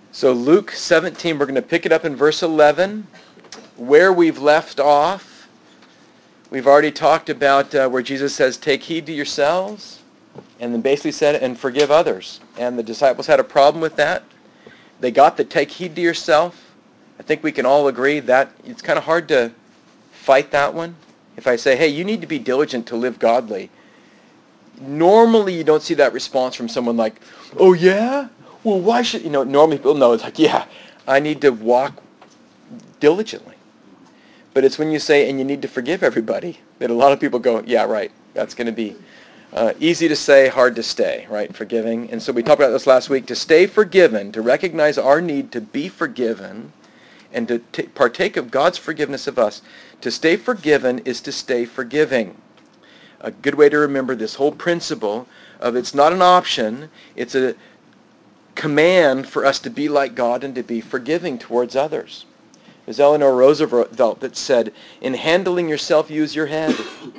So Luke 17, we're going to pick it up in verse 11, where we've left off. We've already talked about where Jesus says, take heed to yourselves, and then basically said, and forgive others. And the disciples had a problem with that. They got the take heed to yourself. I think we can all agree that it's kind of hard to fight that one. If I say, hey, you need to be diligent to live godly, normally you don't see that response from someone like, oh yeah? Well, why should, normally people know it's like, yeah, I need to walk diligently. But it's when you say, and you need to forgive everybody, that a lot of people go, yeah, right, that's going to be easy to say, hard to stay, right, forgiving. And so we talked about this last week, to stay forgiven, to recognize our need to be forgiven, and to partake of God's forgiveness of us. To stay forgiven is to stay forgiving. A good way to remember this whole principle of it's not an option, it's a command for us to be like God and to be forgiving towards others. There's Eleanor Roosevelt that said, in handling yourself, use your head.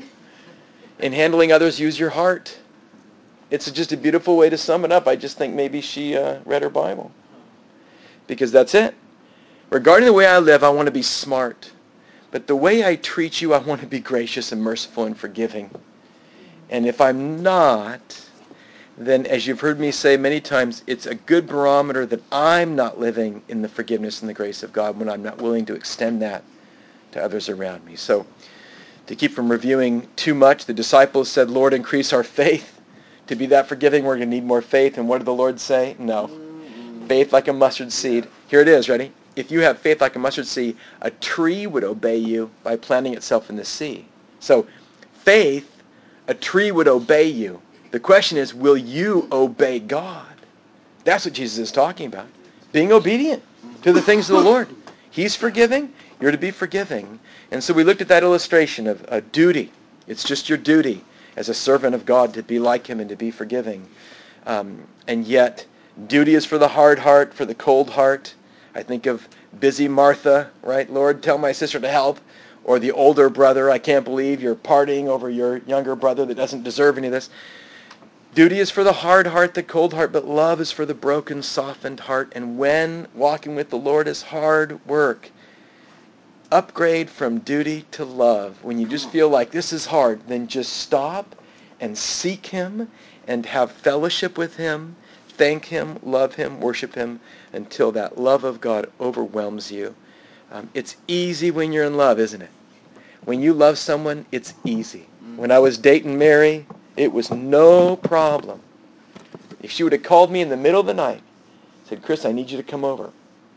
In handling others, use your heart. It's just a beautiful way to sum it up. I just think maybe she read her Bible. Because that's it. Regarding the way I live, I want to be smart. But the way I treat you, I want to be gracious and merciful and forgiving. And if I'm not, then as you've heard me say many times, it's a good barometer that I'm not living in the forgiveness and the grace of God when I'm not willing to extend that to others around me. So to keep from reviewing too much, the disciples said, Lord, increase our faith. To be that forgiving, we're going to need more faith. And what did the Lord say? No. Faith like a mustard seed. Here it is, ready? If you have faith like a mustard seed, a tree would obey you by planting itself in the sea. So faith, a tree would obey you. The question is, will you obey God? That's what Jesus is talking about. Being obedient to the things of the Lord. He's forgiving. You're to be forgiving. And so we looked at that illustration of a duty. It's just your duty as a servant of God to be like him and to be forgiving. And yet, duty is for the hard heart, for the cold heart. I think of busy Martha, right? Lord, tell my sister to help. Or the older brother, I can't believe you're partying over your younger brother that doesn't deserve any of this. Duty is for the hard heart, the cold heart, but love is for the broken, softened heart. And when walking with the Lord is hard work, upgrade from duty to love. When you just feel like this is hard, then just stop and seek him and have fellowship with him, thank him, love him, worship him until that love of God overwhelms you. It's easy when you're in love, isn't it? When you love someone, it's easy. When I was dating Mary, it was no problem. If she would have called me in the middle of the night, said, Chris, I need you to come over.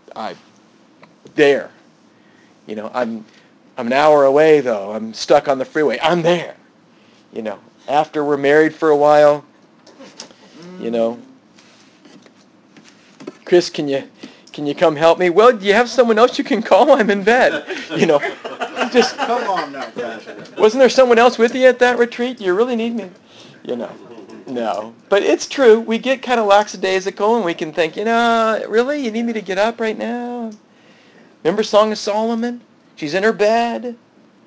There. I'm an hour away, though. I'm stuck on the freeway. I'm there. After we're married for a while, you know, Chris, can you come help me? Well, do you have someone else you can call? I'm in bed. Just Come on now, Pastor. wasn't there someone else with you at that retreat? You really need me? No. But it's true. We get kind of lackadaisical, and we can think, really, you need me to get up right now? Remember Song of Solomon? She's in her bed.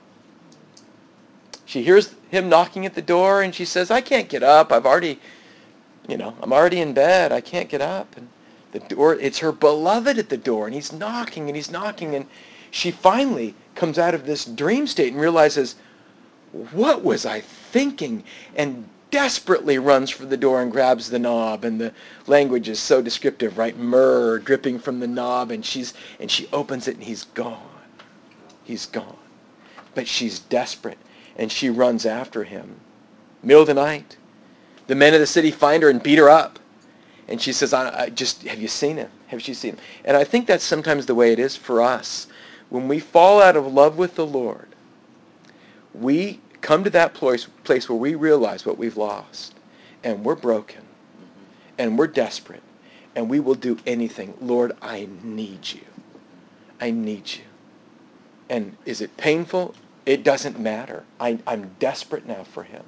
She hears him knocking at the door, and she says, I can't get up. I'm already in bed. I can't get up. And the door, it's her beloved at the door, and he's knocking, and she finally comes out of this dream state and realizes, what was I thinking? And desperately runs for the door and grabs the knob, and the language is so descriptive, right? Myrrh dripping from the knob, and she opens it, and he's gone. He's gone. But she's desperate, and she runs after him. Middle of the night, the men of the city find her and beat her up. And she says, have you seen him? Have you seen him? And I think that's sometimes the way it is for us. When we fall out of love with the Lord, we come to that place where we realize what we've lost. And we're broken. And we're desperate. And we will do anything. Lord, I need you. I need you. And is it painful? It doesn't matter. I'm desperate now for him.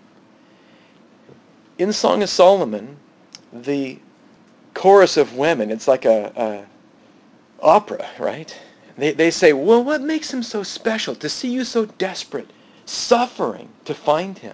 In Song of Solomon, the chorus of women, it's like a opera, right? They say, well, what makes him so special? To see you so desperate, suffering to find him,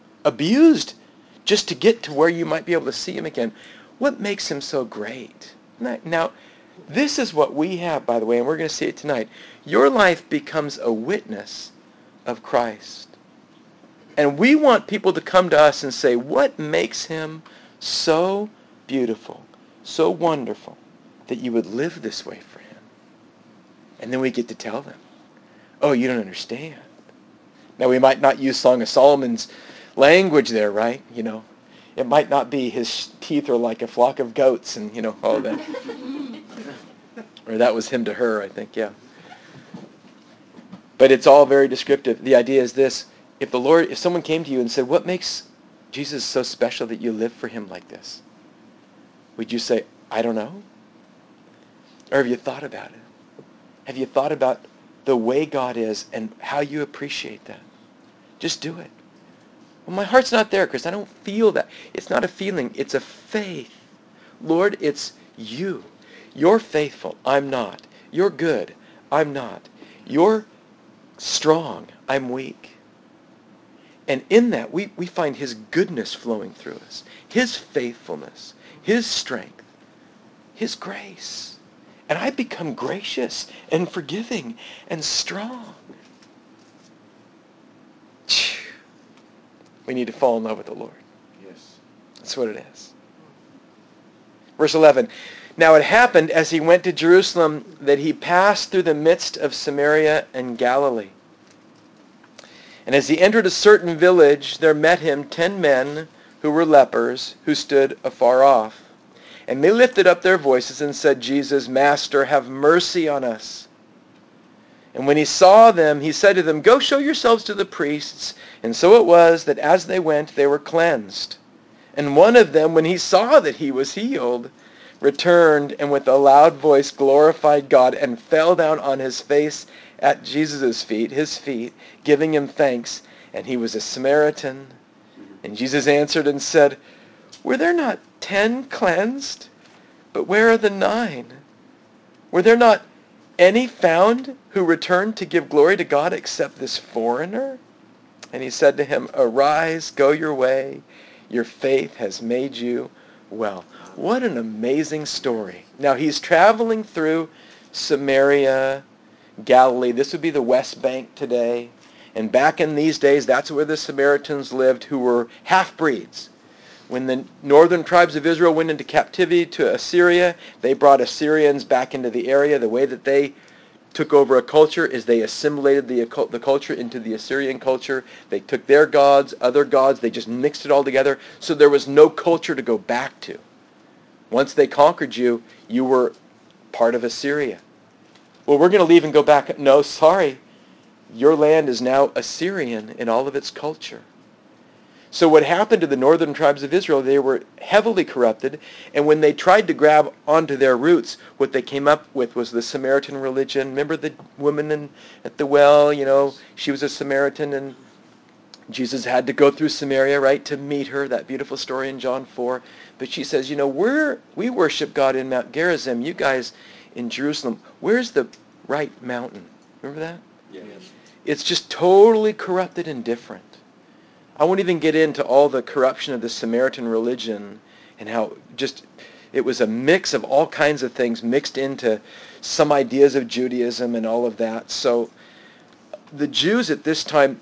abused just to get to where you might be able to see him again. What makes him so great? Now, this is what we have, by the way, and we're going to see it tonight. Your life becomes a witness of Christ. And we want people to come to us and say, what makes him so beautiful, so wonderful, that you would live this way for him? And then we get to tell them, oh, you don't understand. Now, we might not use Song of Solomon's language there, right? It might not be his teeth are like a flock of goats and, all that. Or that was him to her, I think, yeah. But it's all very descriptive. The idea is this. If someone came to you and said, what makes Jesus so special that you live for him like this? Would you say, I don't know? Or have you thought about it? Have you thought about the way God is and how you appreciate that? Just do it. Well, my heart's not there, Chris. I don't feel that. It's not a feeling. It's a faith. Lord, it's you. You're faithful. I'm not. You're good. I'm not. You're strong. I'm weak. And in that, we find his goodness flowing through us, his faithfulness, his strength, his grace. And I become gracious and forgiving and strong. We need to fall in love with the Lord. Yes. That's what it is. Verse 11. Now it happened as he went to Jerusalem that he passed through the midst of Samaria and Galilee. And as he entered a certain village, there met him 10 men who were lepers, who stood afar off. And they lifted up their voices and said, Jesus, Master, have mercy on us. And when he saw them, he said to them, Go show yourselves to the priests. And so it was that as they went, they were cleansed. And one of them, when he saw that he was healed, returned and with a loud voice glorified God and fell down on his face at Jesus' feet, his feet, giving him thanks. And he was a Samaritan. And Jesus answered and said, Were there not 10 cleansed? But where are the 9? Were there not any found who returned to give glory to God except this foreigner? And he said to him, Arise, go your way. Your faith has made you well. What an amazing story. Now he's traveling through Samaria, Galilee. This would be the West Bank today. And back in these days, that's where the Samaritans lived, who were half-breeds. When the northern tribes of Israel went into captivity to Assyria, they brought Assyrians back into the area. The way that they took over a culture is they assimilated the culture into the Assyrian culture. They took their gods, other gods, they just mixed it all together. So there was no culture to go back to. Once they conquered you, you were part of Assyria. Well, we're going to leave and go back. No, sorry. Your land is now Assyrian in all of its culture. So what happened to the northern tribes of Israel, they were heavily corrupted, and when they tried to grab onto their roots, what they came up with was the Samaritan religion. Remember the woman at the well, she was a Samaritan, and Jesus had to go through Samaria, right, to meet her, that beautiful story in John 4. But she says, we worship God in Mount Gerizim. You guys in Jerusalem, where's the right mountain? Remember that? Yes. It's just totally corrupted and different. I won't even get into all the corruption of the Samaritan religion and how just it was a mix of all kinds of things mixed into some ideas of Judaism and all of that. So the Jews at this time,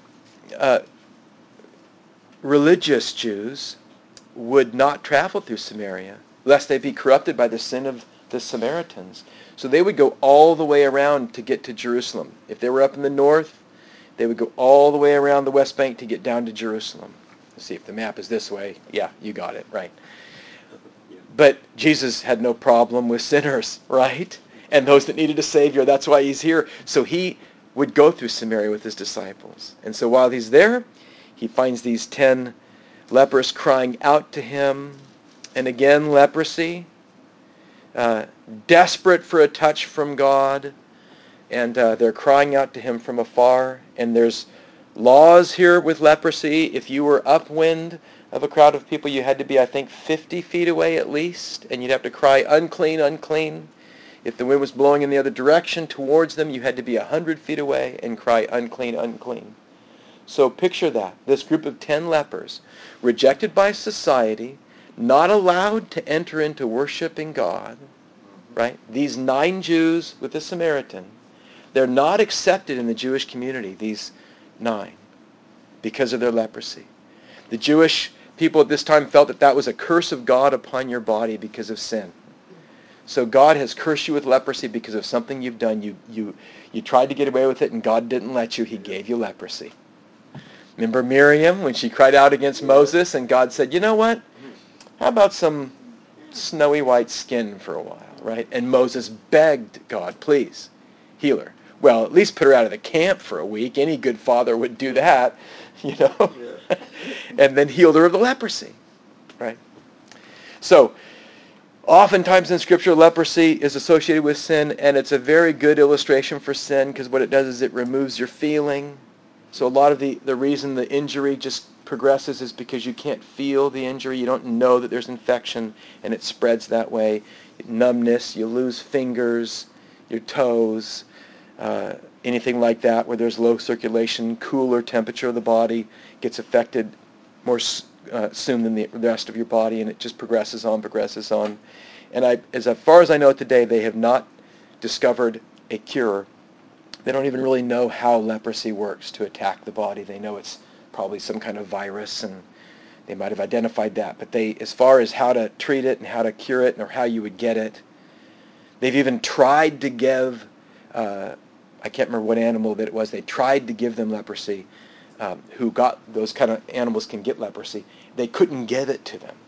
religious Jews, would not travel through Samaria lest they be corrupted by the sin of the Samaritans. So they would go all the way around to get to Jerusalem. If they were up in the north, they would go all the way around the West Bank to get down to Jerusalem. Let's see if the map is this way. Yeah, you got it, right. But Jesus had no problem with sinners, right? And those that needed a Savior. That's why he's here. So he would go through Samaria with his disciples. And so while he's there, he finds these 10 lepers crying out to him. And again, leprosy, desperate for a touch from God. And they're crying out to him from afar. And there's laws here with leprosy. If you were upwind of a crowd of people, you had to be, I think, 50 feet away at least. And you'd have to cry, unclean, unclean. If the wind was blowing in the other direction towards them, you had to be 100 feet away and cry, unclean, unclean. So picture that. This group of 10 lepers, rejected by society, not allowed to enter into worshiping God, right? These 9 Jews with the Samaritan, they're not accepted in the Jewish community, these 9, because of their leprosy. The Jewish people at this time felt that that was a curse of God upon your body because of sin. So God has cursed you with leprosy because of something you've done. You tried to get away with it and God didn't let you. He gave you leprosy. Remember Miriam when she cried out against Moses and God said, you know what? How about some snowy white skin for a while, right? And Moses begged God, please, heal her. Well, at least put her out of the camp for a week. Any good father would do that, you know. Yeah. And then healed her of the leprosy, right? So, oftentimes in Scripture, leprosy is associated with sin, and it's a very good illustration for sin because what it does is it removes your feeling. So a lot of the reason the injury just progresses is because you can't feel the injury. You don't know that there's infection, and it spreads that way. Numbness, you lose fingers, your toes, anything like that where there's low circulation, cooler temperature of the body gets affected more soon than the rest of your body, and it just progresses on. And as far as I know today, they have not discovered a cure. They don't even really know how leprosy works to attack the body. They know it's probably some kind of virus, and they might have identified that. But as far as how to treat it and how to cure it or how you would get it, they've even tried to give, I can't remember what animal that it was, they tried to give them leprosy, who got those kind of animals can get leprosy. They couldn't give it to them.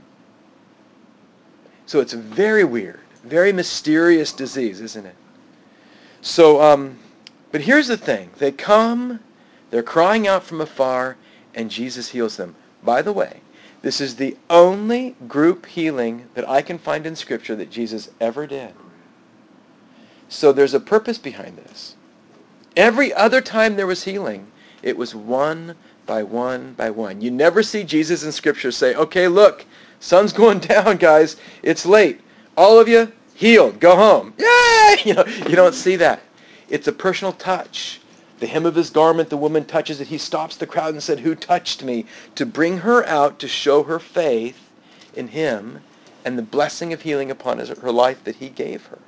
So it's a very weird, very mysterious disease, isn't it? So, but here's the thing. They come, they're crying out from afar, and Jesus heals them. By the way, this is the only group healing that I can find in Scripture that Jesus ever did. So there's a purpose behind this. Every other time there was healing, it was one by one by one. You never see Jesus in Scripture say, okay, look, sun's going down, guys. It's late. All of you, healed. Go home. Yay! You don't see that. It's a personal touch. The hem of his garment, the woman touches it. He stops the crowd and said, who touched me? To bring her out to show her faith in him and the blessing of healing upon her life that he gave her.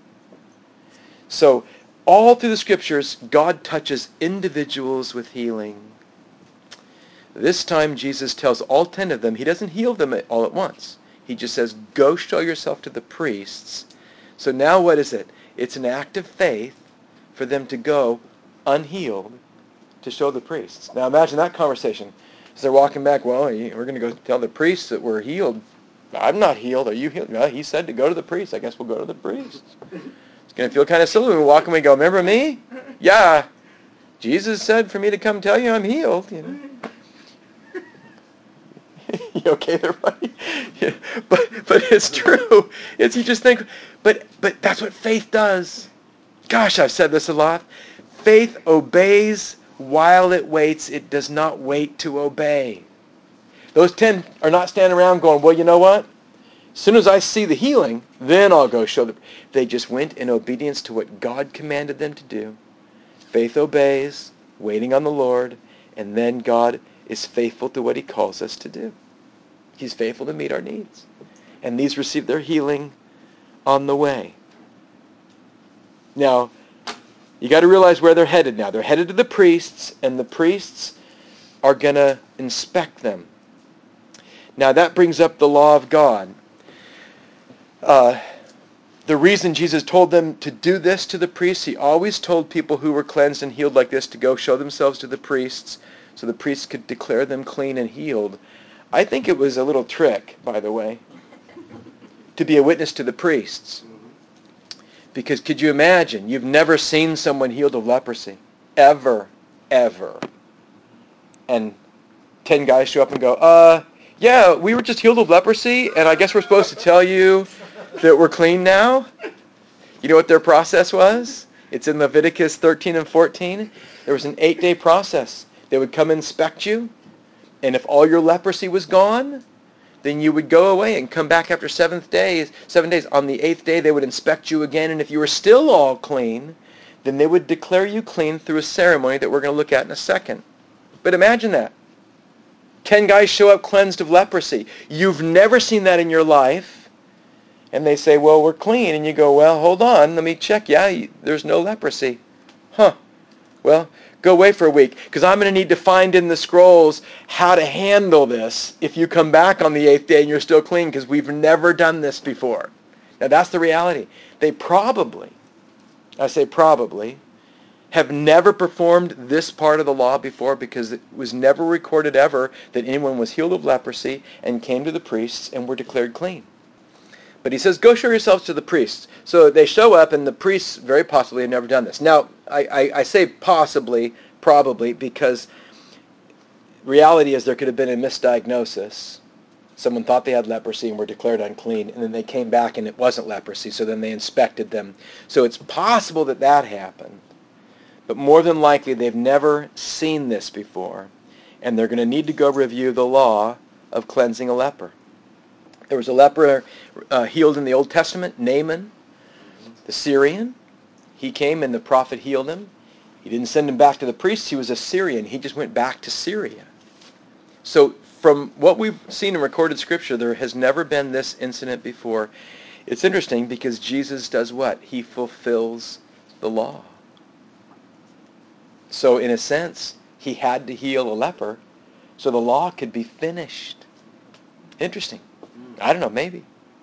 So all through the Scriptures, God touches individuals with healing. This time Jesus tells all 10 of them, he doesn't heal them all at once. He just says, go show yourself to the priests. So now what is it? It's an act of faith for them to go unhealed to show the priests. Now imagine that conversation. As they're walking back, well, we're going to go tell the priests that we're healed. I'm not healed. Are you healed? No, he said to go to the priests. I guess we'll go to the priests. It's going to feel kind of silly. We walk and we go, remember me? Yeah. Jesus said for me to come tell you I'm healed. You okay there, buddy? Yeah. But it's true. You just think, but that's what faith does. Gosh, I've said this a lot. Faith obeys while it waits. It does not wait to obey. Those 10 are not standing around going, well, you know what? As soon as I see the healing, then I'll go show them. They just went in obedience to what God commanded them to do. Faith obeys, waiting on the Lord, and then God is faithful to what he calls us to do. He's faithful to meet our needs. And these receive their healing on the way. Now, you got to realize where they're headed now. They're headed to the priests, and the priests are going to inspect them. Now, that brings up the law of God. The reason Jesus told them to do this to the priests, he always told people who were cleansed and healed like this to go show themselves to the priests so the priests could declare them clean and healed. I think it was a little trick, by the way, to be a witness to the priests. Because could you imagine, you've never seen someone healed of leprosy. Ever. And 10 guys show up and go, yeah, we were just healed of leprosy, and I guess we're supposed to tell you that we're clean now? You know what their process was? It's in Leviticus 13 and 14. There was an 8-day process. They would come inspect you, and if all your leprosy was gone, then you would go away and come back after 7 days. On the 8th day, they would inspect you again, and if you were still all clean, then they would declare you clean through a ceremony that we're going to look at in a second. But imagine that. 10 guys show up cleansed of leprosy. You've never seen that in your life, And they say, well, we're clean. And you go, well, hold on, let me check. Yeah, there's no leprosy. Huh. Well, go away for a week, because I'm going to need to find in the scrolls how to handle this if you come back on the 8th day and you're still clean, because we've never done this before. Now, that's the reality. They probably, I say probably, have never performed this part of the law before, because it was never recorded ever that anyone was healed of leprosy and came to the priests and were declared clean. But he says, go show yourselves to the priests. So they show up, and the priests very possibly have never done this. Now, I say possibly, probably, because reality is there could have been a misdiagnosis. Someone thought they had leprosy and were declared unclean, and then they came back and it wasn't leprosy, so then they inspected them. So it's possible that that happened. But more than likely, they've never seen this before, and they're going to need to go review the law of cleansing a leper. There was a leper healed in the Old Testament, Naaman, the Syrian. He came and the prophet healed him. He didn't send him back to the priests. He was a Syrian. He just went back to Syria. So from what we've seen in recorded scripture, there has never been this incident before. It's interesting because Jesus does what? He fulfills the law. So in a sense, he had to heal a leper so the law could be finished. Interesting. I don't know, maybe.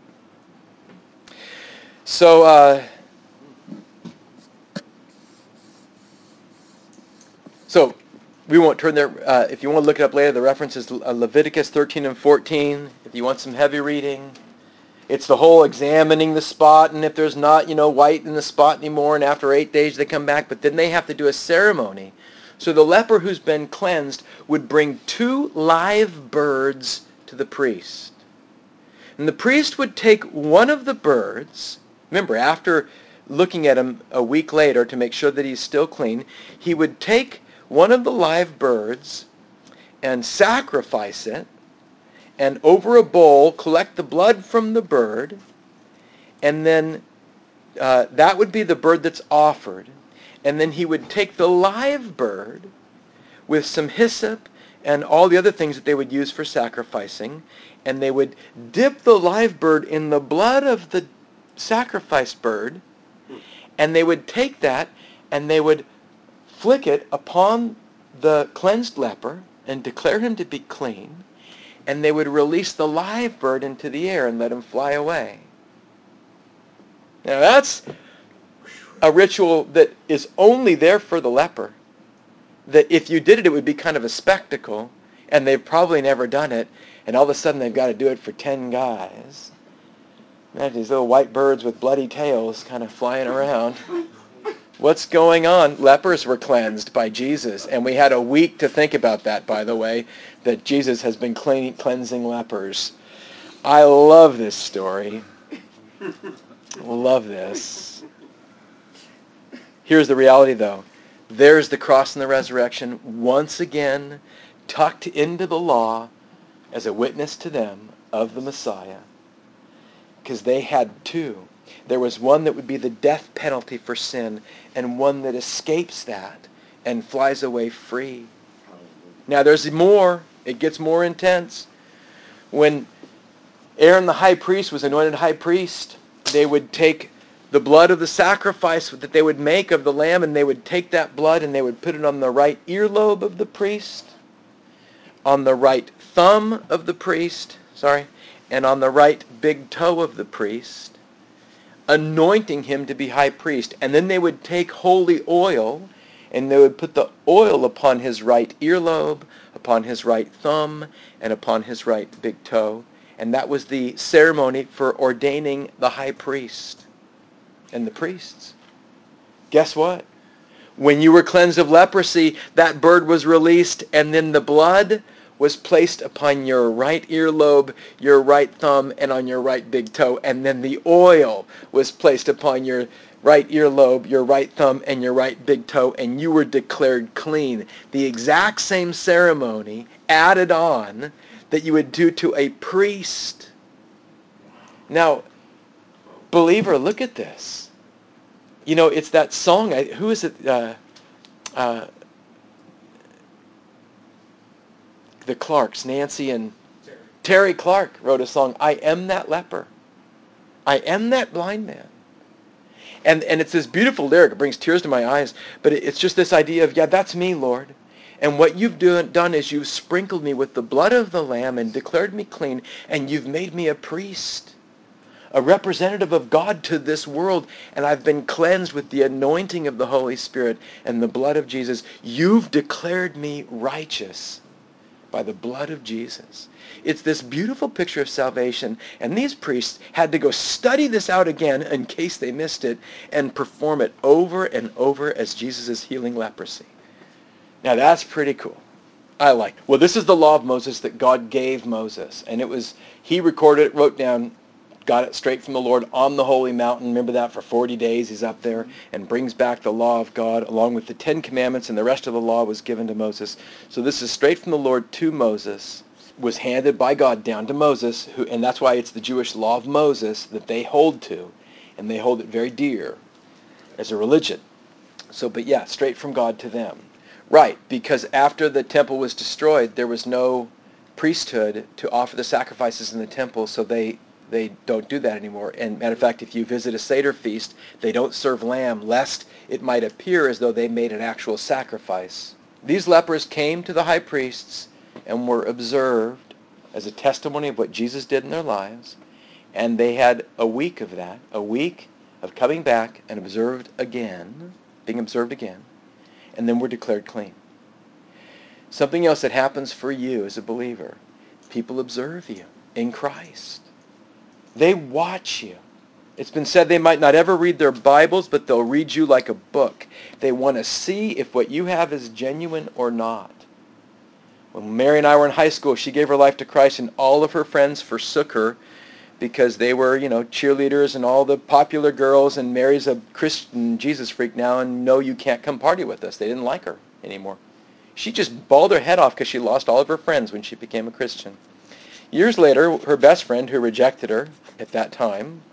So we won't turn there. If you want to look it up later, the reference is Leviticus 13 and 14. If you want some heavy reading, it's the whole examining the spot, and if there's not, white in the spot anymore, and after 8 days they come back, but then they have to do a ceremony. So the leper who's been cleansed would bring 2 live birds to the priest. And the priest would take one of the birds. Remember, after looking at him a week later to make sure that he's still clean, he would take one of the live birds and sacrifice it, and over a bowl collect the blood from the bird, and then that would be the bird that's offered. And then he would take the live bird with some hyssop and all the other things that they would use for sacrificing, and they would dip the live bird in the blood of the sacrificed bird, and they would take that and they would flick it upon the cleansed leper and declare him to be clean, and they would release the live bird into the air and let him fly away. Now that's a ritual that is only there for the leper. That if you did it, it would be kind of a spectacle, and they've probably never done it, and all of a sudden they've got to do it for 10 guys. Imagine these little white birds with bloody tails kind of flying around. What's going on? Lepers were cleansed by Jesus, and we had a week to think about that, by the way, that Jesus has been cleansing lepers. I love this story. Love this. Here's the reality, though. There's the cross and the resurrection once again tucked into the law as a witness to them of the Messiah, because they had 2. There was one that would be the death penalty for sin, and one that escapes that and flies away free. Now there's more. It gets more intense. When Aaron the high priest was anointed high priest, they would take the blood of the sacrifice that they would make of the lamb, and they would take that blood and they would put it on the right earlobe of the priest, on the right thumb of the priest, and on the right big toe of the priest, anointing him to be high priest. And then they would take holy oil and they would put the oil upon his right earlobe, upon his right thumb, and upon his right big toe. And that was the ceremony for ordaining the high priest and the priests. Guess what? When you were cleansed of leprosy, that bird was released, and then the blood was placed upon your right earlobe, your right thumb, and on your right big toe. And then the oil was placed upon your right earlobe, your right thumb, and your right big toe, and you were declared clean. The exact same ceremony added on that you would do to a priest. Now, believer, look at this. It's that song. Who is it? The Clarks, Nancy and Terry Clark wrote a song, I Am That Leper. I am that blind man. And it's this beautiful lyric. It brings tears to my eyes. But it's just this idea of, yeah, that's me, Lord. And what you've done is you've sprinkled me with the blood of the Lamb and declared me clean. And you've made me a priest, a representative of God to this world. And I've been cleansed with the anointing of the Holy Spirit and the blood of Jesus. You've declared me righteous by the blood of Jesus. It's this beautiful picture of salvation, and these priests had to go study this out again in case they missed it and perform it over and over as Jesus is healing leprosy. Now that's pretty cool. I like it. Well, this is the law of Moses that God gave Moses, and he recorded it, wrote down, got it straight from the Lord on the holy mountain. Remember that for 40 days he's up there and brings back the law of God along with the 10 commandments, and the rest of the law was given to Moses. So this is straight from the Lord to Moses, was handed by God down to Moses, and that's why it's the Jewish law of Moses that they hold to, and they hold it very dear as a religion. So, but yeah, straight from God to them. Right, because after the temple was destroyed, there was no priesthood to offer the sacrifices in the temple, so they don't do that anymore. And matter of fact, if you visit a Seder feast, they don't serve lamb, lest it might appear as though they made an actual sacrifice. These lepers came to the high priests and were observed as a testimony of what Jesus did in their lives, and they had a week of that, a week of coming back and being observed again, and then were declared clean. Something else that happens for you as a believer, people observe you in Christ. They watch you. It's been said they might not ever read their Bibles, but they'll read you like a book. They want to see if what you have is genuine or not. When Mary and I were in high school, she gave her life to Christ, and all of her friends forsook her because they were, cheerleaders and all the popular girls, and Mary's a Christian Jesus freak now, and no, you can't come party with us. They didn't like her anymore. She just bawled her head off because she lost all of her friends when she became a Christian. Years later, her best friend, who rejected her at that time,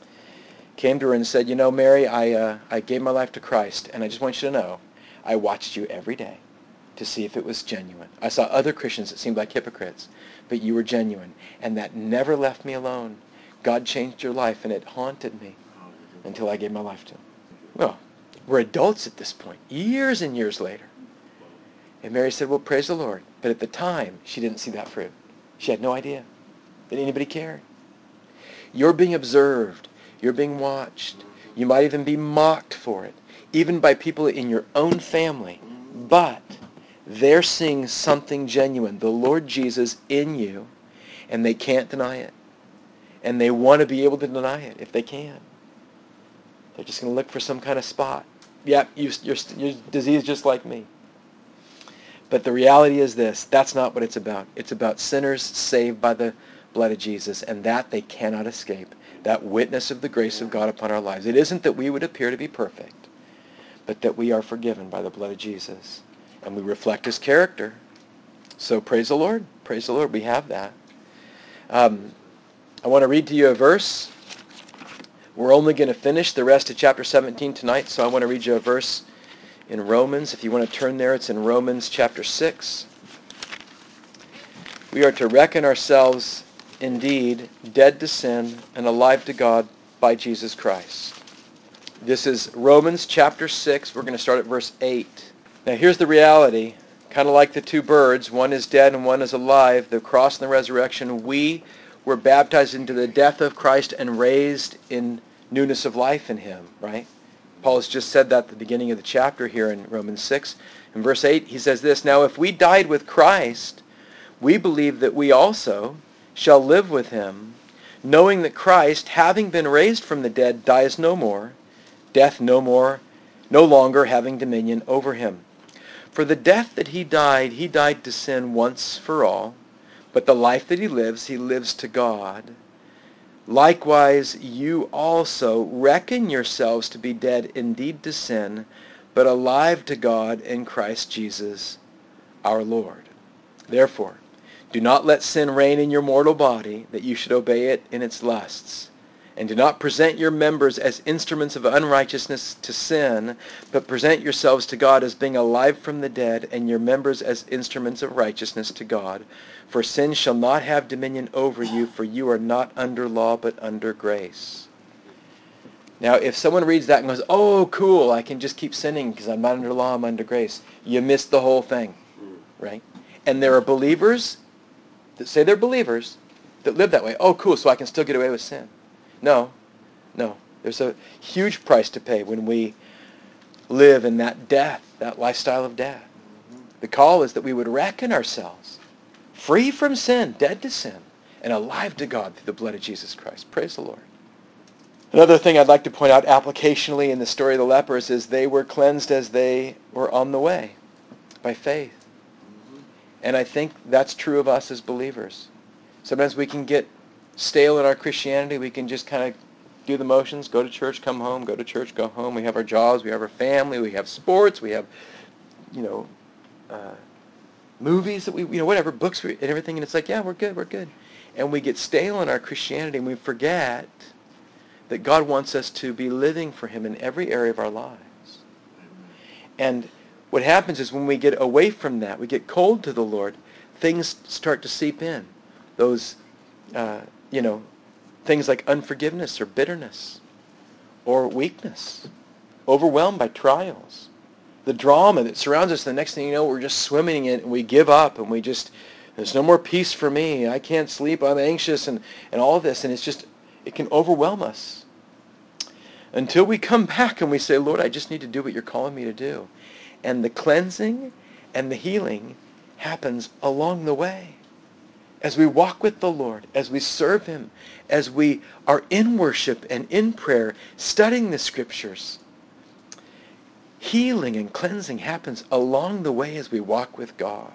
came to her and said, Mary, I gave my life to Christ, and I just want you to know, I watched you every day to see if it was genuine. I saw other Christians that seemed like hypocrites, but you were genuine, and that never left me alone. God changed your life, and it haunted me until I gave my life to him. Well, we're adults at this point, years and years later. And Mary said, well, praise the Lord. But at the time, she didn't see that fruit. She had no idea that anybody cared. You're being observed. You're being watched. You might even be mocked for it, even by people in your own family. But they're seeing something genuine, the Lord Jesus in you, and they can't deny it. And they want to be able to deny it if they can. They're just going to look for some kind of spot. Yep, you're diseased just like me. But the reality is this, that's not what it's about. It's about sinners saved by the blood of Jesus, and that they cannot escape, that witness of the grace of God upon our lives. It isn't that we would appear to be perfect, but that we are forgiven by the blood of Jesus, and we reflect his character. So praise the Lord. Praise the Lord. We have that. I want to read to you a verse. We're only going to finish the rest of chapter 17 tonight, so I want to read you a verse in Romans. If you want to turn there, it's in Romans chapter 6. We are to reckon ourselves indeed dead to sin and alive to God by Jesus Christ. This is Romans chapter 6. We're going to start at verse 8. Now here's the reality. Kind of like the two birds, one is dead and one is alive, the cross and the resurrection. We were baptized into the death of Christ and raised in newness of life in him, right? Paul has just said that at the beginning of the chapter here in Romans 6. In verse 8, he says this, now if we died with Christ, we believe that we also shall live with him, knowing that Christ, having been raised from the dead, dies no more, death no longer having dominion over him. For the death that he died to sin once for all, but the life that he lives to God. Likewise, you also reckon yourselves to be dead indeed to sin, but alive to God in Christ Jesus our Lord. Therefore, do not let sin reign in your mortal body, that you should obey it in its lusts. And do not present your members as instruments of unrighteousness to sin, but present yourselves to God as being alive from the dead, and your members as instruments of righteousness to God. For sin shall not have dominion over you, for you are not under law, but under grace. Now, if someone reads that and goes, oh, cool, I can just keep sinning because I'm not under law, I'm under grace, you missed the whole thing, right? And there are believers that say they're believers that live that way. Oh, cool, so I can still get away with sin. No. There's a huge price to pay when we live in that death, that lifestyle of death. The call is that we would reckon ourselves free from sin, dead to sin, and alive to God through the blood of Jesus Christ. Praise the Lord. Another thing I'd like to point out applicationally in the story of the lepers is they were cleansed as they were on the way by faith. And I think that's true of us as believers. Sometimes we can get stale in our Christianity. We can just kind of do the motions, go to church, come home, go to church, go home. We have our jobs, we have our family, we have sports, we have, movies that whatever, books and everything. And it's like, yeah, we're good. And we get stale in our Christianity and we forget that God wants us to be living for him in every area of our lives. And what happens is when we get away from that, we get cold to the Lord, things start to seep in. Those, things like unforgiveness or bitterness or weakness, overwhelmed by trials. The drama that surrounds us, the next thing you know, we're just swimming in it and we give up and there's no more peace for me. I can't sleep. I'm anxious and all this. And it can overwhelm us until we come back and we say, Lord, I just need to do what you're calling me to do. And the cleansing and the healing happens along the way. As we walk with the Lord, as we serve him, as we are in worship and in prayer, studying the scriptures, healing and cleansing happens along the way as we walk with God.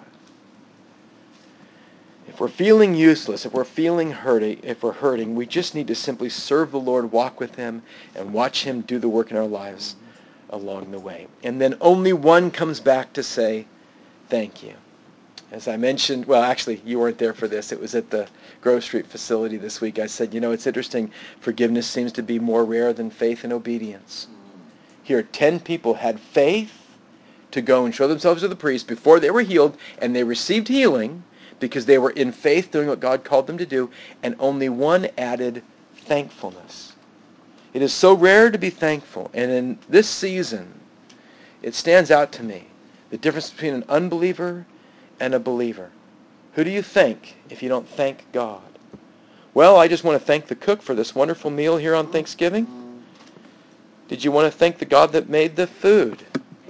If we're feeling useless, if we're feeling hurting, we just need to simply serve the Lord, walk with him, and watch him do the work in our lives along the way. And then only one comes back to say, thank you. As I mentioned, well, actually, you weren't there for this. It was at the Grove Street facility this week. I said, it's interesting. Forgiveness seems to be more rare than faith and obedience. Here, 10 people had faith to go and show themselves to the priest before they were healed, and they received healing because they were in faith doing what God called them to do, and only one added thankfulness. It is so rare to be thankful, and in this season, it stands out to me, the difference between an unbeliever and a believer. Who do you thank if you don't thank God? Well, I just want to thank the cook for this wonderful meal here on Thanksgiving. Did you want to thank the God that made the food?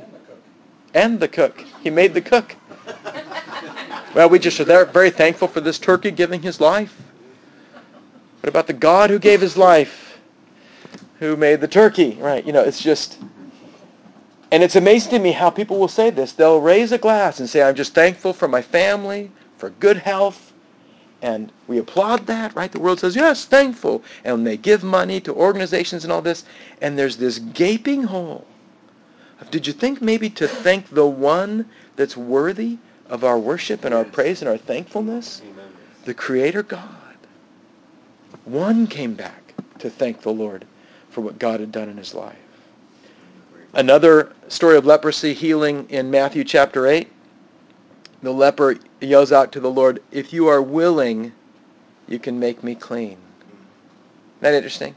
And the cook. He made the cook. Well, we just are very thankful for this turkey giving his life. What about the God who gave his life? Who made the turkey? Right, it's just... And it's amazing to me how people will say this. They'll raise a glass and say, I'm just thankful for my family, for good health. And we applaud that, right? The world says, yes, thankful. And they give money to organizations and all this. And there's this gaping hole. Did you think maybe to thank the one that's worthy of our worship and our praise and our thankfulness? Amen. The Creator God. One came back to thank the Lord for what God had done in his life. Another story of leprosy healing in Matthew chapter 8. The leper yells out to the Lord, if you are willing, you can make me clean. Isn't that interesting?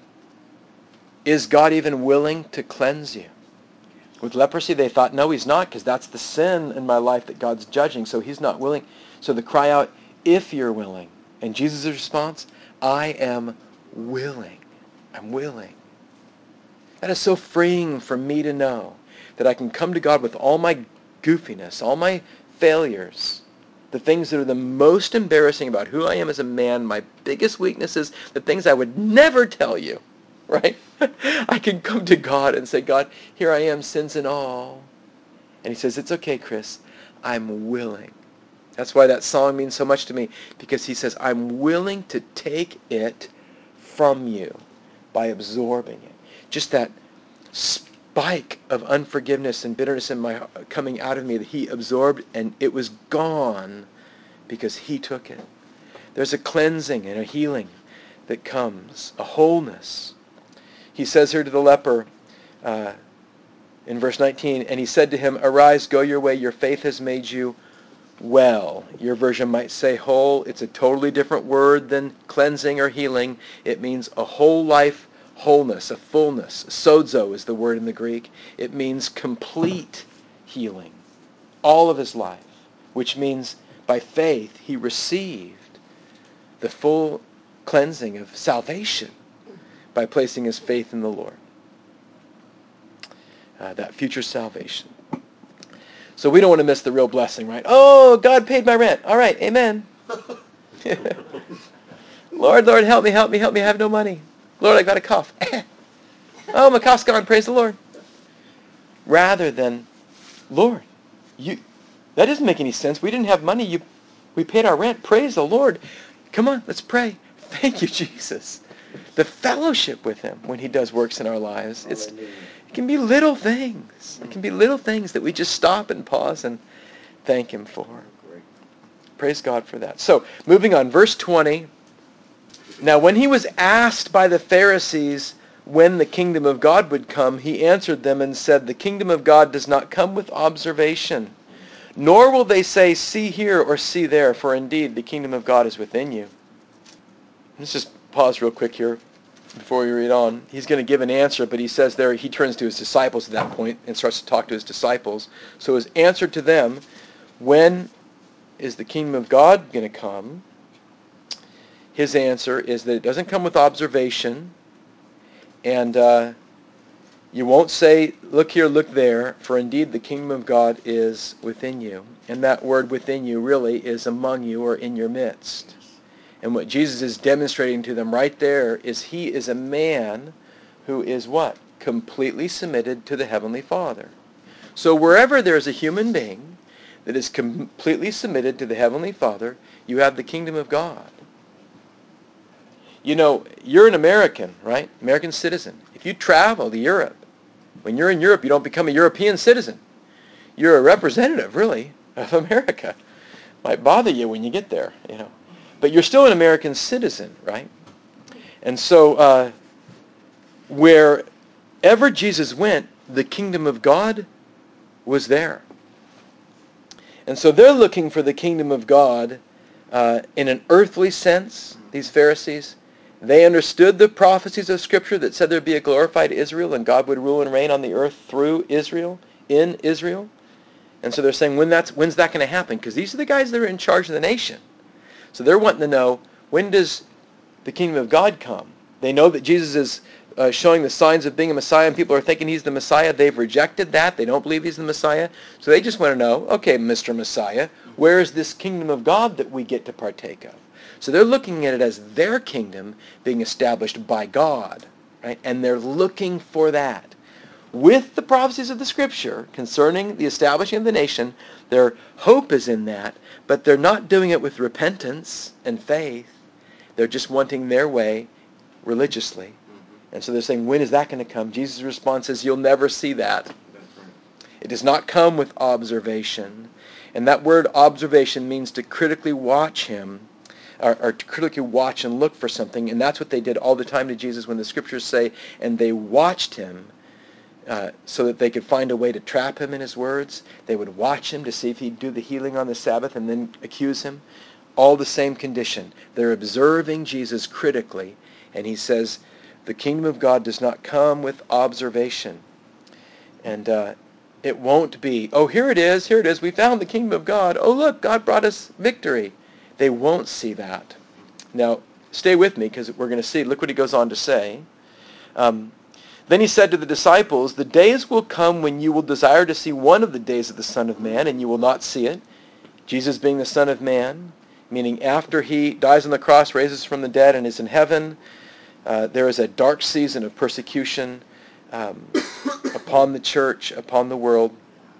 Is God even willing to cleanse you? With leprosy, they thought, no, he's not, because that's the sin in my life that God's judging, so he's not willing. So they cry out, if you're willing. And Jesus' response, I am willing. I'm willing. That is so freeing for me to know that I can come to God with all my goofiness, all my failures, the things that are the most embarrassing about who I am as a man, my biggest weaknesses, the things I would never tell you, right? I can come to God and say, God, here I am, sins and all. And he says, it's okay, Chris. I'm willing. That's why that song means so much to me, because he says, I'm willing to take it from you by absorbing it. Just that spike of unforgiveness and bitterness in my coming out of me that he absorbed, and it was gone because he took it. There's a cleansing and a healing that comes, a wholeness. He says here to the leper in verse 19, and he said to him, "Arise, go your way, your faith has made you well." Your version might say whole. It's a totally different word than cleansing or healing. It means a whole life wholeness, a fullness. Sozo is the word in the Greek. It means complete healing, all of his life, which means by faith he received the full cleansing of salvation by placing his faith in the Lord. That future salvation. So we don't want to miss the real blessing, right? Oh, God paid my rent. All right, amen. Lord, help me. I have no money. Lord, I got a cough. Oh, my cough's gone. Praise the Lord. Rather than, Lord, that doesn't make any sense. We didn't have money. We paid our rent. Praise the Lord. Come on, let's pray. Thank you, Jesus. The fellowship with him when he does works in our lives. It can be little things. It can be little things that we just stop and pause and thank him for. Praise God for that. So, moving on, verse 20. Now, when he was asked by the Pharisees when the kingdom of God would come, he answered them and said, "The kingdom of God does not come with observation, nor will they say, 'See here,' or 'See there,' for indeed the kingdom of God is within you." Let's just pause real quick here before we read on. He's going to give an answer, but he says there, he turns to his disciples at that point and starts to talk to his disciples. So his answer to them, when is the kingdom of God going to come? His answer is that it doesn't come with observation, and you won't say, "Look here, look there," for indeed the kingdom of God is within you. And that word "within you" really is among you or in your midst. And what Jesus is demonstrating to them right there is he is a man who is what? Completely submitted to the Heavenly Father. So wherever there's a human being that is completely submitted to the Heavenly Father, you have the kingdom of God. You know, you're an American, right? American citizen. If you travel to Europe, when you're in Europe, you don't become a European citizen. You're a representative, really, of America. Might bother you when you get there, you know. But you're still an American citizen, right? And so wherever Jesus went, the kingdom of God was there. And so they're looking for the kingdom of God in an earthly sense, these Pharisees. They understood the prophecies of Scripture that said there'd be a glorified Israel and God would rule and reign on the earth through Israel, in Israel. And so they're saying, when's that going to happen? Because these are the guys that are in charge of the nation. So they're wanting to know, when does the kingdom of God come? They know that Jesus is showing the signs of being a Messiah, and people are thinking he's the Messiah. They've rejected that. They don't believe he's the Messiah. So they just want to know, okay, Mr. Messiah, where is this kingdom of God that we get to partake of? So they're looking at it as their kingdom being established by God, right? And they're looking for that. With the prophecies of the Scripture concerning the establishing of the nation, their hope is in that, but they're not doing it with repentance and faith. They're just wanting their way religiously. And so they're saying, when is that going to come? Jesus' response is, you'll never see that. It does not come with observation. And that word observation means to critically watch him, or to critically watch and look for something. And that's what they did all the time to Jesus when the Scriptures say, and they watched him so that they could find a way to trap him in his words. They would watch him to see if he'd do the healing on the Sabbath and then accuse him. All the same condition. They're observing Jesus critically, and he says, the kingdom of God does not come with observation. And it won't be, oh, here it is, we found the kingdom of God. Oh, look, God brought us victory. They won't see that. Now, stay with me, because we're going to see, look what he goes on to say. Then he said to the disciples, the days will come when you will desire to see one of the days of the Son of Man, and you will not see it. Jesus being the Son of Man, meaning after he dies on the cross, raises from the dead, and is in heaven, there is a dark season of persecution upon the church, upon the world.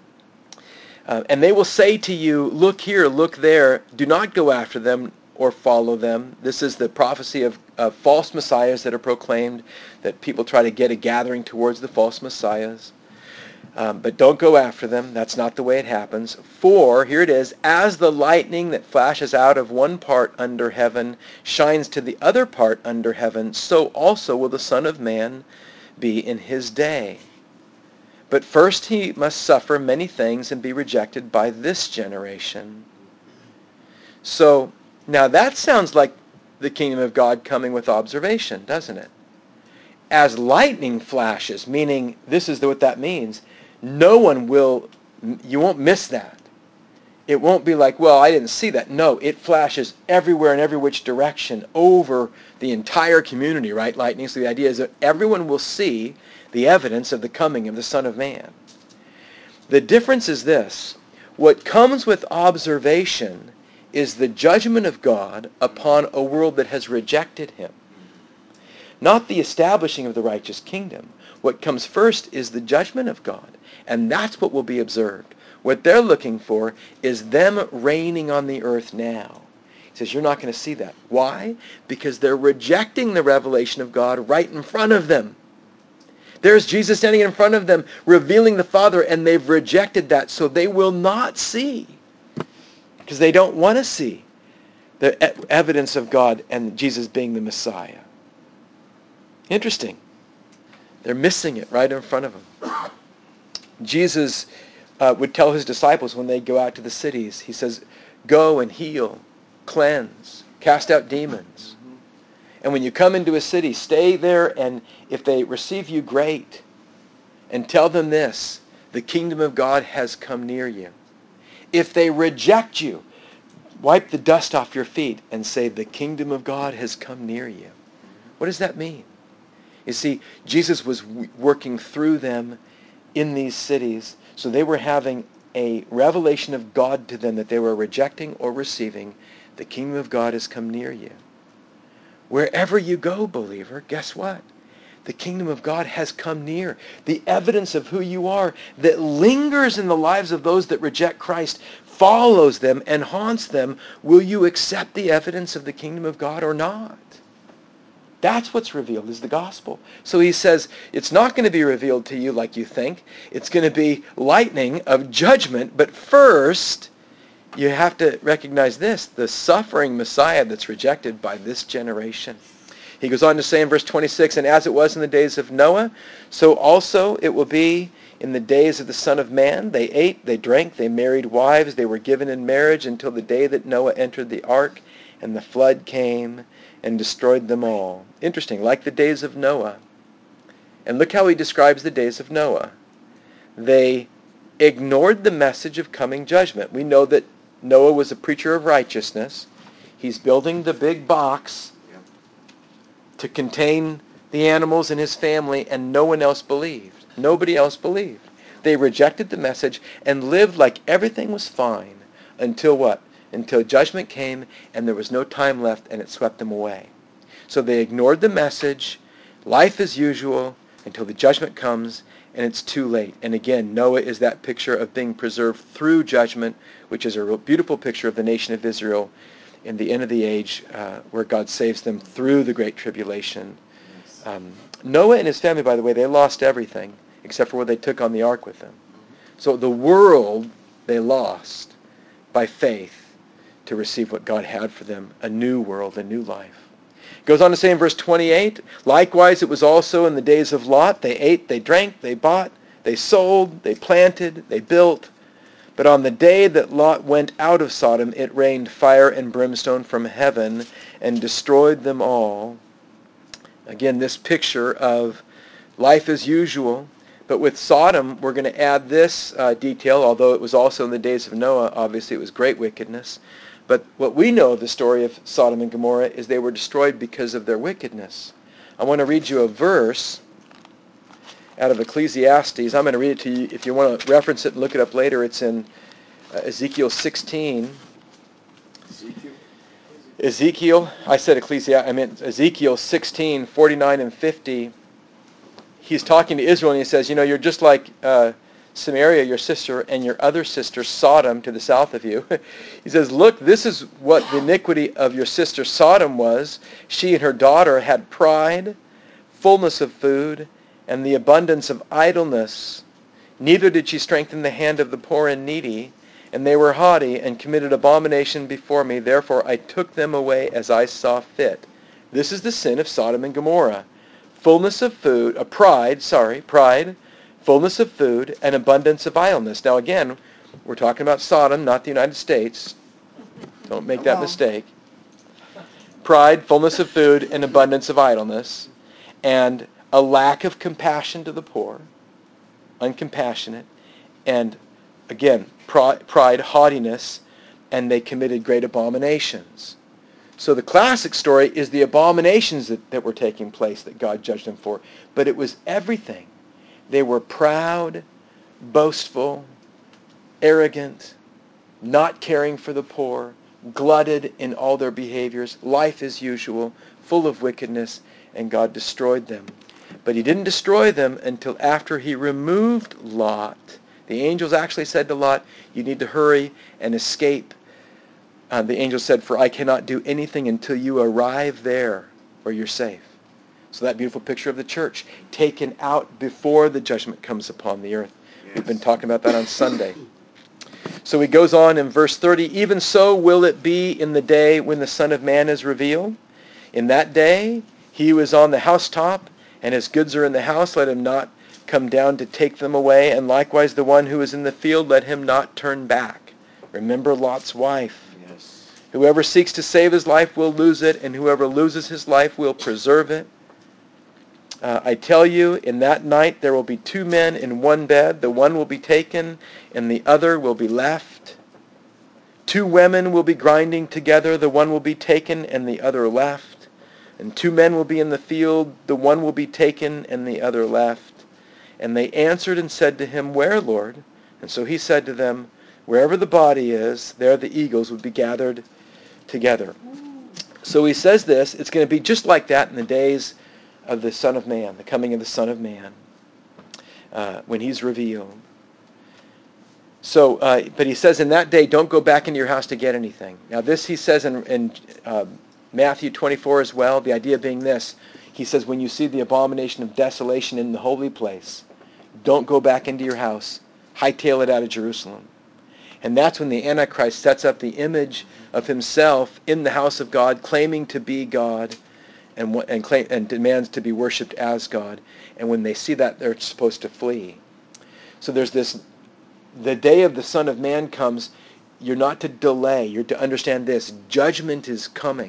And they will say to you, look here, look there, do not go after them or follow them. This is the prophecy of false messiahs that are proclaimed, that people try to get a gathering towards the false messiahs. But don't go after them. That's not the way it happens. For, here it is, as the lightning that flashes out of one part under heaven shines to the other part under heaven, so also will the Son of Man be in his day. But first he must suffer many things and be rejected by this generation. So, now that sounds like the kingdom of God coming with observation, doesn't it? As lightning flashes, meaning this is what that means, no one will, you won't miss that. It won't be like, well, I didn't see that. No, it flashes everywhere in every which direction over the entire community, right? Lightning. So the idea is that everyone will see the evidence of the coming of the Son of Man. The difference is this. What comes with observation is the judgment of God upon a world that has rejected him. Not the establishing of the righteous kingdom. What comes first is the judgment of God. And that's what will be observed. What they're looking for is them reigning on the earth now. He says, you're not going to see that. Why? Because they're rejecting the revelation of God right in front of them. There's Jesus standing in front of them, revealing the Father, and they've rejected that, so they will not see. Because they don't want to see the evidence of God and Jesus being the Messiah. Interesting. They're missing it right in front of them. Jesus would tell his disciples when they go out to the cities, he says, go and heal, cleanse, cast out demons. And when you come into a city, stay there, and if they receive you, great. And tell them this, the kingdom of God has come near you. If they reject you, wipe the dust off your feet and say, the kingdom of God has come near you. What does that mean? You see, Jesus was working through them in these cities, so they were having a revelation of God to them that they were rejecting or receiving. The kingdom of God has come near you. Wherever you go, believer, guess what? The kingdom of God has come near. The evidence of who you are that lingers in the lives of those that reject Christ follows them and haunts them. Will you accept the evidence of the kingdom of God or not? That's what's revealed, is the gospel. So he says, it's not going to be revealed to you like you think. It's going to be lightning of judgment. But first, you have to recognize this, the suffering Messiah that's rejected by this generation. He goes on to say in verse 26, and as it was in the days of Noah, so also it will be in the days of the Son of Man. They ate, they drank, they married wives, they were given in marriage until the day that Noah entered the ark, and the flood came and destroyed them all. Interesting, like the days of Noah. And look how he describes the days of Noah. They ignored the message of coming judgment. We know that Noah was a preacher of righteousness. He's building the big box to contain the animals and his family, and no one else believed. Nobody else believed. They rejected the message and lived like everything was fine until what? Until judgment came and there was no time left and it swept them away. So they ignored the message, life as usual, until the judgment comes and it's too late. And again, Noah is that picture of being preserved through judgment, which is a real beautiful picture of the nation of Israel in the end of the age, where God saves them through the great tribulation. Noah and his family, by the way, they lost everything except for what they took on the ark with them. So the world they lost by faith to receive what God had for them, a new world, a new life. It goes on to say in verse 28, likewise it was also in the days of Lot. They ate, they drank, they bought, they sold, they planted, they built. But on the day that Lot went out of Sodom, it rained fire and brimstone from heaven and destroyed them all. Again, this picture of life as usual. But with Sodom, we're going to add this detail, although it was also in the days of Noah, obviously it was great wickedness. But what we know of the story of Sodom and Gomorrah is they were destroyed because of their wickedness. I want to read you a verse out of Ecclesiastes. I'm going to read it to you. If you want to reference it and look it up later, it's in Ezekiel 16. Ezekiel, I said Ecclesiastes, I meant Ezekiel 16, 49 and 50. He's talking to Israel and he says, you know, you're just like Samaria, your sister, and your other sister, Sodom, to the south of you. He says, look, this is what the iniquity of your sister Sodom was. She and her daughter had pride, fullness of food, and the abundance of idleness. Neither did she strengthen the hand of the poor and needy, and they were haughty and committed abomination before me. Therefore I took them away as I saw fit. This is the sin of Sodom and Gomorrah. Fullness of food, pride, fullness of food, and abundance of idleness. Now again, we're talking about Sodom, not the United States. Don't make that mistake. Pride, fullness of food, and abundance of idleness, and a lack of compassion to the poor, uncompassionate, and again, pride, haughtiness, and they committed great abominations. So the classic story is the abominations that were taking place that God judged them for. But it was everything. They were proud, boastful, arrogant, not caring for the poor, glutted in all their behaviors, life as usual, full of wickedness, and God destroyed them. But he didn't destroy them until after he removed Lot. The angels actually said to Lot, you need to hurry and escape. The angel said, for I cannot do anything until you arrive there where you're safe. So that beautiful picture of the church, taken out before the judgment comes upon the earth. Yes. We've been talking about that on Sunday. So he goes on in verse 30, even so will it be in the day when the Son of Man is revealed. In that day, he who is on the housetop and his goods are in the house, let him not come down to take them away. And likewise the one who is in the field, let him not turn back. Remember Lot's wife. Yes. Whoever seeks to save his life will lose it, and whoever loses his life will preserve it. I tell you, in that night there will be two men in one bed. The one will be taken, and the other will be left. Two women will be grinding together. The one will be taken, and the other left. And two men will be in the field. The one will be taken, and the other left. And they answered and said to him, where, Lord? And so he said to them, wherever the body is, there the eagles would be gathered together. So he says this, it's going to be just like that in the days of the Son of Man, the coming of the Son of Man, when he's revealed. So, but he says in that day, don't go back into your house to get anything. Now this he says in Matthew 24 as well, the idea being this. He says, when you see the abomination of desolation in the holy place, don't go back into your house. Hightail it out of Jerusalem. And that's when the Antichrist sets up the image of himself in the house of God, claiming to be God, and demands to be worshipped as God. And when they see that, they're supposed to flee. So there's this, the day of the Son of Man comes, you're not to delay. You're to understand this. Judgment is coming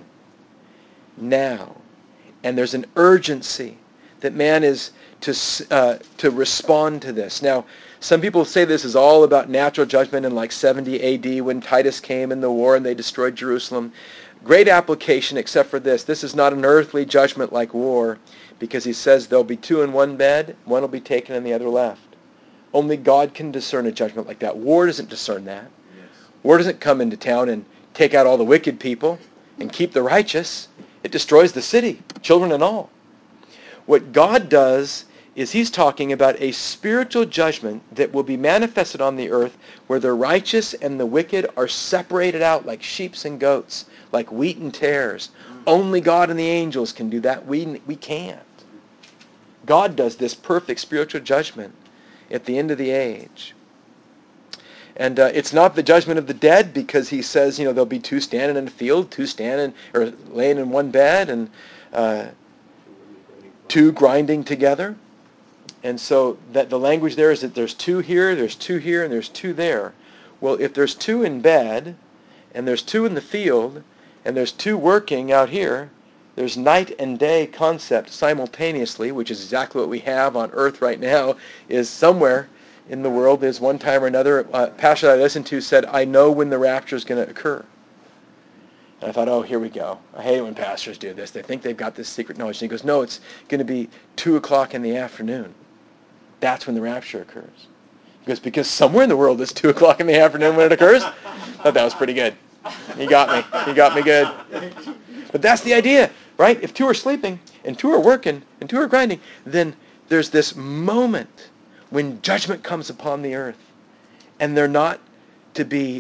now. And there's an urgency that man is to respond to this. Now, some people say this is all about natural judgment in like 70 A.D. when Titus came in the war and they destroyed Jerusalem. Great application except for this. This is not an earthly judgment like war, because he says there'll be two in one bed, one will be taken and the other left. Only God can discern a judgment like that. War doesn't discern that. Yes. War doesn't come into town and take out all the wicked people and keep the righteous. It destroys the city, children and all. What God does is he's talking about a spiritual judgment that will be manifested on the earth where the righteous and the wicked are separated out like sheep and goats, like wheat and tares. Only God and the angels can do that. We can't. God does this perfect spiritual judgment at the end of the age. And it's not the judgment of the dead, because he says, there'll be two standing in a field, two standing or laying in one bed, and two grinding together. And so that the language there is that there's two here, and there's two there. Well, if there's two in bed, and there's two in the field, and there's two working out here, there's night and day concept simultaneously, which is exactly what we have on earth right now, is somewhere in the world, there's one time or another. Pastor I listened to said, I know when the rapture is going to occur. And I thought, oh, here we go. I hate it when pastors do this. They think they've got this secret knowledge. And he goes, no, it's going to be 2 o'clock in the afternoon. That's when the rapture occurs. He goes, because somewhere in the world it's 2 o'clock in the afternoon when it occurs? I thought that was pretty good. He got me. He got me good. But that's the idea, right? If two are sleeping, and two are working, and two are grinding, then there's this moment when judgment comes upon the earth, and they're not to be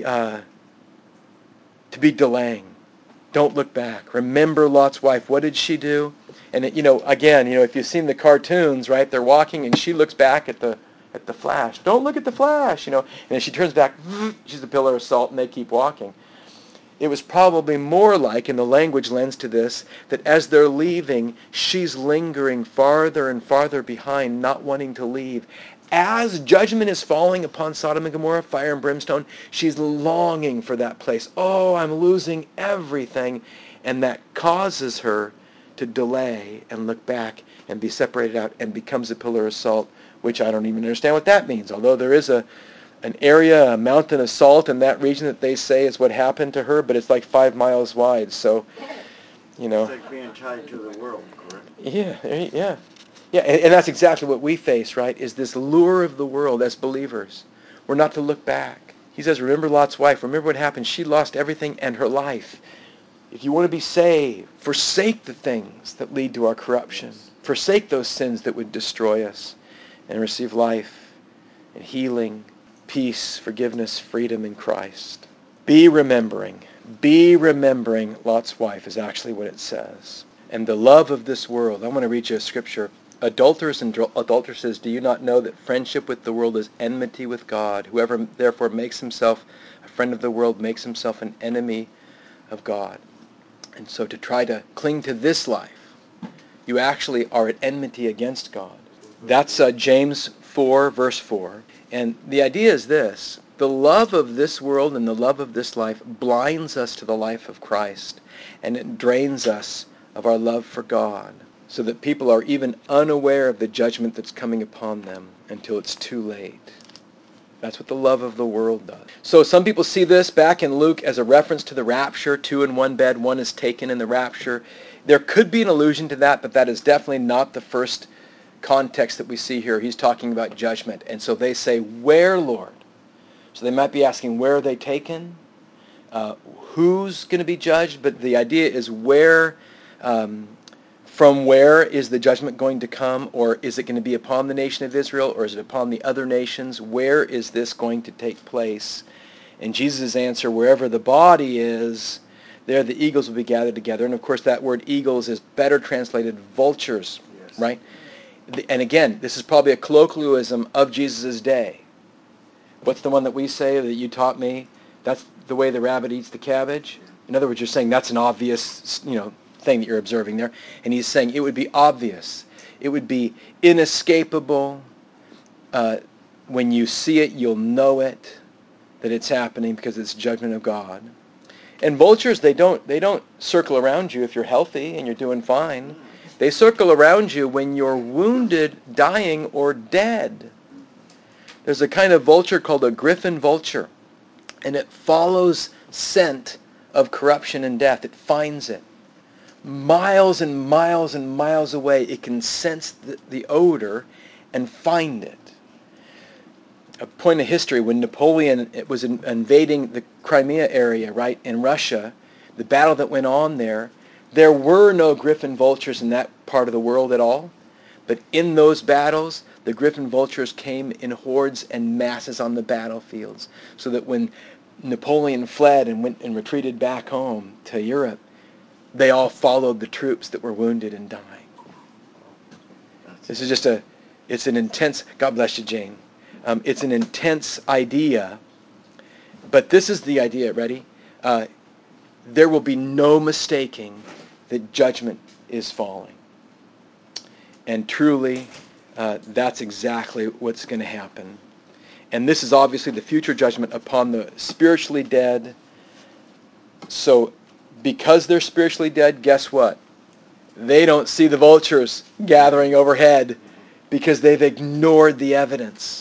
delaying. Don't look back. Remember Lot's wife. What did she do? And again, if you've seen the cartoons, right? They're walking, and she looks back at the at the flash. Don't look at the flash, And then she turns back, she's a pillar of salt, and they keep walking. It was probably more like, and the language lends to this, that as they're leaving, she's lingering farther and farther behind, not wanting to leave. As judgment is falling upon Sodom and Gomorrah, fire and brimstone, she's longing for that place. Oh, I'm losing everything. And that causes her to delay and look back and be separated out and becomes a pillar of salt, which I don't even understand what that means. Although there is an area, a mountain of salt in that region that they say is what happened to her, but it's like 5 miles wide. So, It's like being tied to the world, correct? Yeah. And that's exactly what we face, right? Is this lure of the world as believers. We're not to look back. He says, remember Lot's wife. Remember what happened. She lost everything and her life. If you want to be saved, forsake the things that lead to our corruption. Forsake those sins that would destroy us and receive life and healing, peace, forgiveness, freedom in Christ. Be remembering Lot's wife is actually what it says. And the love of this world. I want to read you a scripture. Adulterers and adulteresses, do you not know that friendship with the world is enmity with God? Whoever therefore makes himself a friend of the world makes himself an enemy of God. And so to try to cling to this life, you actually are at enmity against God. That's James 4, verse 4. And the idea is this. The love of this world and the love of this life blinds us to the life of Christ, and it drains us of our love for God, so that people are even unaware of the judgment that's coming upon them until it's too late. That's what the love of the world does. So some people see this back in Luke as a reference to the rapture. 2 in one bed, one is taken in the rapture. There could be an allusion to that, but that is definitely not the first context that we see here. He's talking about judgment. And so they say, where, Lord? So they might be asking, where are they taken? Who's going to be judged? But the idea is where, from where is the judgment going to come? Or is it going to be upon the nation of Israel? Or is it upon the other nations? Where is this going to take place? And Jesus' answer, wherever the body is, there the eagles will be gathered together. And of course that word eagles is better translated vultures, yes. Right? And again, this is probably a colloquialism of Jesus' day. What's the one that we say that you taught me? That's the way the rabbit eats the cabbage. In other words, you're saying that's an obvious, thing that you're observing there. And he's saying it would be obvious. It would be inescapable. When you see it, you'll know it, that it's happening because it's judgment of God. And vultures, they don't circle around you if you're healthy and you're doing fine. They circle around you when you're wounded, dying, or dead. There's a kind of vulture called a griffin vulture, and it follows scent of corruption and death. It finds it. Miles and miles and miles away, it can sense the odor and find it. A point of history, when Napoleon was invading the Crimea area, right, in Russia, the battle that went on there were no griffin vultures in that part of the world at all. But in those battles, the griffin vultures came in hordes and masses on the battlefields, so that when Napoleon fled and went and retreated back home to Europe, they all followed the troops that were wounded and dying. This is just it's an intense, God bless you, Jane. It's an intense idea, but this is the idea, ready? There will be no mistaking that judgment is falling. And truly, that's exactly what's going to happen. And this is obviously the future judgment upon the spiritually dead. So because they're spiritually dead, guess what? They don't see the vultures gathering overhead because they've ignored the evidence.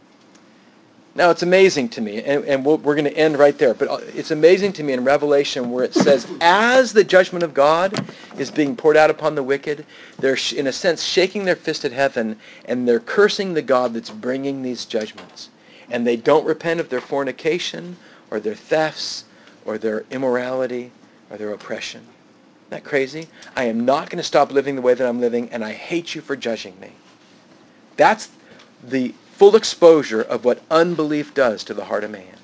Now, it's amazing to me, and we're going to end right there, but it's amazing to me in Revelation where it says, as the judgment of God is being poured out upon the wicked, they're, in a sense, shaking their fist at heaven, and they're cursing the God that's bringing these judgments. And they don't repent of their fornication, or their thefts, or their immorality, or their oppression. Isn't that crazy? I am not going to stop living the way that I'm living, and I hate you for judging me. That's the full exposure of what unbelief does to the heart of man.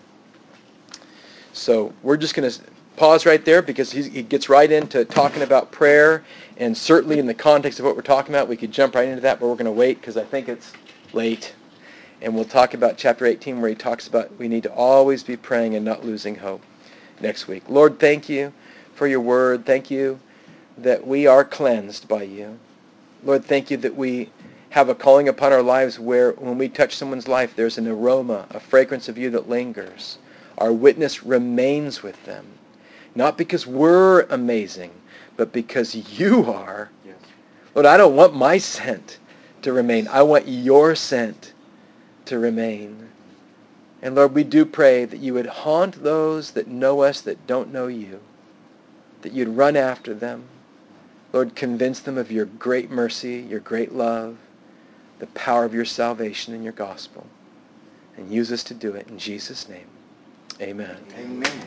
So we're just going to pause right there because he gets right into talking about prayer, and certainly in the context of what we're talking about, we could jump right into that, but we're going to wait because I think it's late. And we'll talk about chapter 18 where he talks about we need to always be praying and not losing hope next week. Lord, thank you for your word. Thank you that we are cleansed by you. Lord, thank you that we have a calling upon our lives where when we touch someone's life, there's an aroma, a fragrance of you that lingers. Our witness remains with them. Not because we're amazing, but because you are. Yes. Lord, I don't want my scent to remain. I want your scent to remain. And Lord, we do pray that you would haunt those that know us that don't know you, that you'd run after them. Lord, convince them of your great mercy, your great love, the power of your salvation and your gospel. And use us to do it in Jesus' name. Amen. Amen.